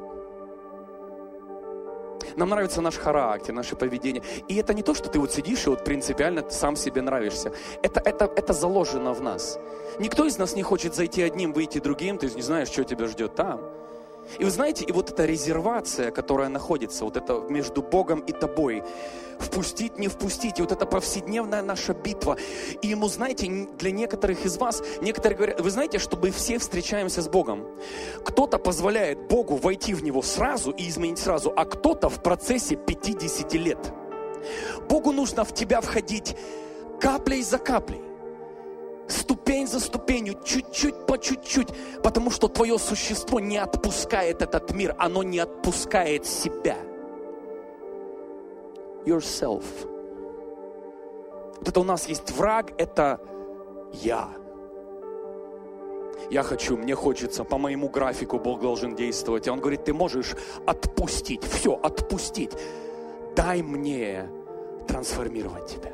Нам нравится наш характер, наше поведение. И это не то, что ты вот сидишь и вот принципиально сам себе нравишься. Это, это, это заложено в нас. Никто из нас не хочет зайти одним, выйти другим. Ты не знаешь, что тебя ждет там. И вы знаете, и вот эта резервация, которая находится, вот это между Богом и тобой, впустить, не впустить, и вот эта повседневная наша битва. И ему, знаете, для некоторых из вас, некоторые говорят, вы знаете, что мы все встречаемся с Богом. Кто-то позволяет Богу войти в него сразу и изменить сразу, а кто-то в процессе пятидесяти лет. Богу нужно в тебя входить каплей за каплей. Ступень за ступенью, чуть-чуть по чуть-чуть, потому что твое существо не отпускает этот мир, оно не отпускает себя. Yourself. Вот это у нас есть враг, это я. Я хочу, мне хочется, по моему графику Бог должен действовать. И Он говорит, ты можешь отпустить, все, отпустить. Дай мне трансформировать тебя.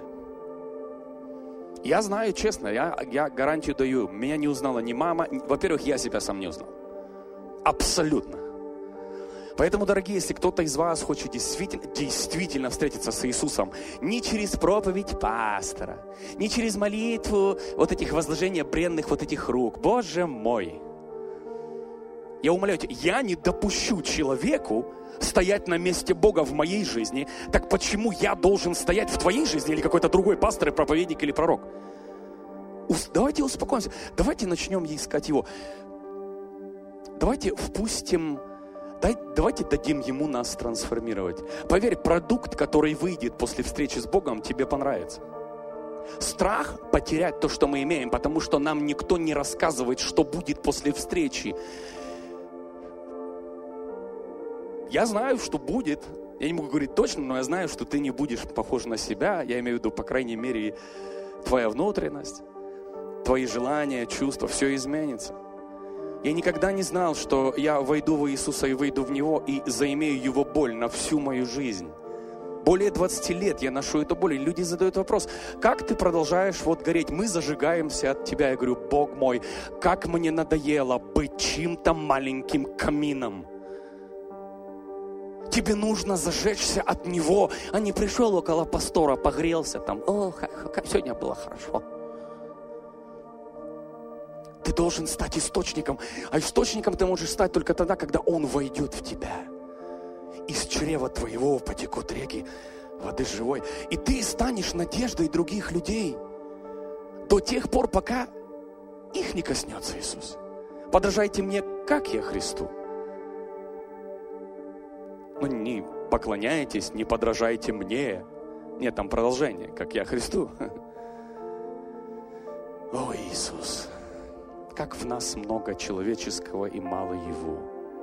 Я знаю, честно, я, я гарантию даю, меня не узнала ни мама, ни, во-первых, я себя сам не узнал. Абсолютно. Поэтому, дорогие, если кто-то из вас хочет действительно, действительно встретиться с Иисусом, не через проповедь пастора, не через молитву вот этих возложения бренных вот этих рук, Боже мой, я умоляю тебя, я не допущу человеку стоять на месте Бога в моей жизни, так почему я должен стоять в твоей жизни или какой-то другой пастор, проповедник или пророк? Давайте успокоимся, давайте начнем искать Его. Давайте впустим, дай, давайте дадим Ему нас трансформировать. Поверь, продукт, который выйдет после встречи с Богом, тебе понравится. Страх потерять то, что мы имеем, потому что нам никто не рассказывает, что будет после встречи. Я знаю, что будет. Я не могу говорить точно, но я знаю, что ты не будешь похож на себя. Я имею в виду, по крайней мере, твоя внутренность, твои желания, чувства, все изменится. Я никогда не знал, что я войду в Иисуса и выйду в Него и заимею Его боль на всю мою жизнь. Более двадцати лет я ношу эту боль. И люди задают вопрос, как ты продолжаешь вот гореть? Мы зажигаемся от Тебя. Я говорю, Бог мой, как мне надоело быть чьим-то маленьким камином. Тебе нужно зажечься от Него, а не пришел около пастора, погрелся там. О, как сегодня было хорошо. Ты должен стать источником. А источником ты можешь стать только тогда, когда Он войдет в тебя. Из чрева твоего потекут реки воды живой. И ты станешь надеждой других людей до тех пор, пока их не коснется Иисус. Подражайте мне, как я Христу. Ну, не поклоняйтесь, не подражайте мне. Нет, там продолжение, как я Христу. О, Иисус, как в нас много человеческого и мало Его.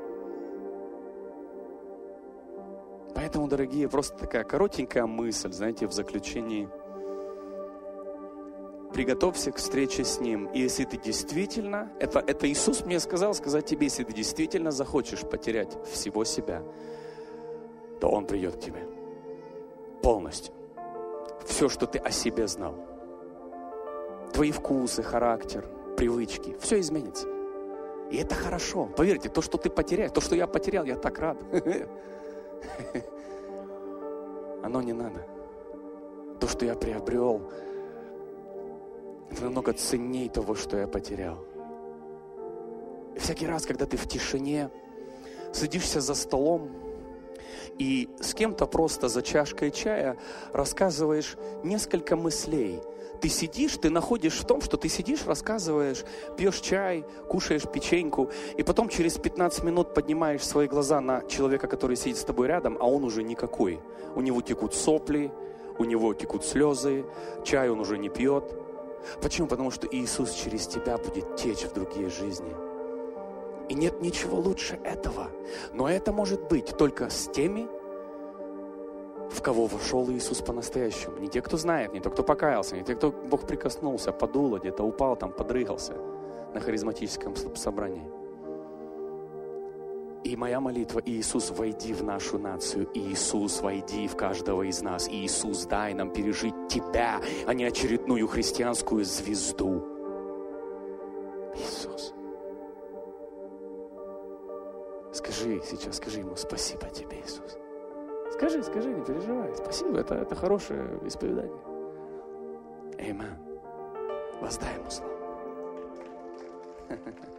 Поэтому, дорогие, просто такая коротенькая мысль, знаете, в заключении. Приготовься к встрече с Ним. И если ты действительно, это, это Иисус мне сказал, сказать тебе, если ты действительно захочешь потерять всего себя, то Он придет к тебе полностью. Все, что ты о себе знал. Твои вкусы, характер, привычки, все изменится. И это хорошо. Поверьте, то, что ты потеряешь, то, что я потерял, я так рад. Оно не надо. То, что я приобрел, это намного ценнее того, что я потерял. И всякий раз, когда ты в тишине, садишься за столом и с кем-то просто за чашкой чая рассказываешь несколько мыслей. Ты сидишь, ты находишь в том, что ты сидишь, рассказываешь, пьешь чай, кушаешь печеньку, и потом через пятнадцать минут поднимаешь свои глаза на человека, который сидит с тобой рядом, а он уже никакой. У него текут сопли, у него текут слезы, чай он уже не пьет. Почему? Потому что Иисус через тебя будет течь в другие жизни. И нет ничего лучше этого. Но это может быть только с теми, в кого вошел Иисус по-настоящему. Не те, кто знает, не те, кто покаялся, не те, кто Бог прикоснулся, подуло, где-то упал, там подрыгался на харизматическом собрании. И моя молитва: Иисус, войди в нашу нацию. Иисус, войди в каждого из нас. Иисус, дай нам пережить Тебя, а не очередную христианскую звезду. Иисус. Скажи сейчас, скажи Ему: спасибо Тебе, Иисус. Скажи, скажи, не переживай. Спасибо, это, это хорошее исповедание. Аминь. Воздай Ему славу.